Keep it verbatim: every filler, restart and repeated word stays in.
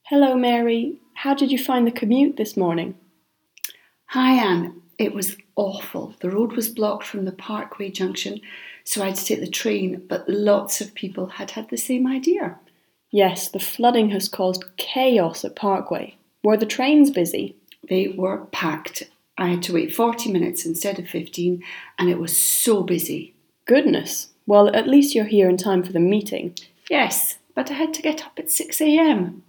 Hello, Mary. How did you find the commute this morning? Hi, Anne. It was awful. The road was blocked from the Parkway junction, so I had to take the train, but lots of people had had the same idea. Yes, the flooding has caused chaos at Parkway. Were the trains busy? They were packed. I had to wait forty minutes instead of fifteen, and it was so busy. Goodness. Well, at least you're here in time for the meeting. Yes, but I had to get up at six a m.